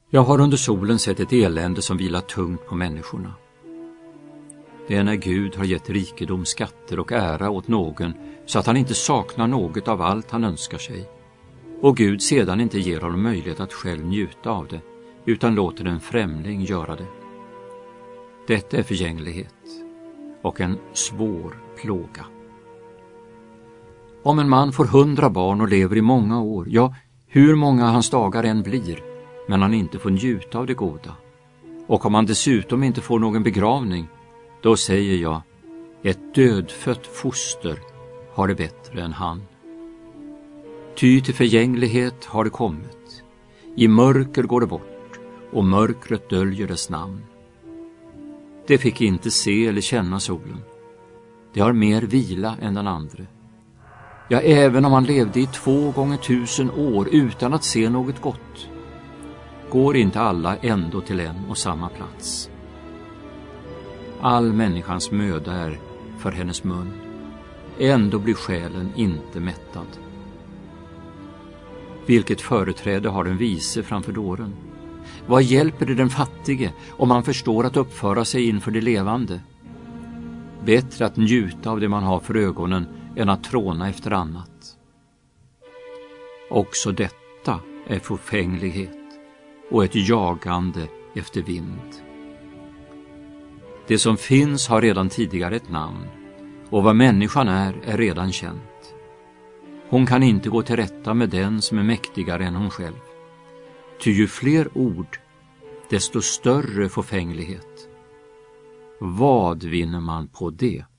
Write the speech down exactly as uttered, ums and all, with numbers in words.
Jag har under solen sett ett elände som vilar tungt på människorna. Det är när Gud har gett rikedom, skatter och ära åt någon så att han inte saknar något av allt han önskar sig. Och Gud sedan inte ger honom möjlighet att själv njuta av det, utan låter en främling göra det. Detta är förgänglighet och en svår plåga. Om en man får hundra barn och lever i många år, ja, hur många hans dagar än blir, men han inte får njuta av det goda, och om han dessutom inte får någon begravning, då säger jag, ett dödfött foster har det bättre än han. Ty till förgänglighet har det kommit. I mörker går det bort, och mörkret döljer dess namn. Det fick inte se eller känna solen. Det har mer vila än den andre. Ja, även om han levde i två gånger tusen år utan att se något gott, går inte alla ändå till en och samma plats. All människans möda är för hennes mun. Ändå blir själen inte mättad. Vilket företräde har den vise framför dåren? Vad hjälper det den fattige om man förstår att uppföra sig inför det levande? Bättre att njuta av det man har för ögonen än att tråna efter annat. Också detta är förfänglighet och ett jagande efter vind. Det som finns har redan tidigare ett namn, och vad människan är är redan känt. Hon kan inte gå till rätta med den som är mäktigare än hon själv. Ty ju fler ord, desto större förfänglighet. Vad vinner man på det?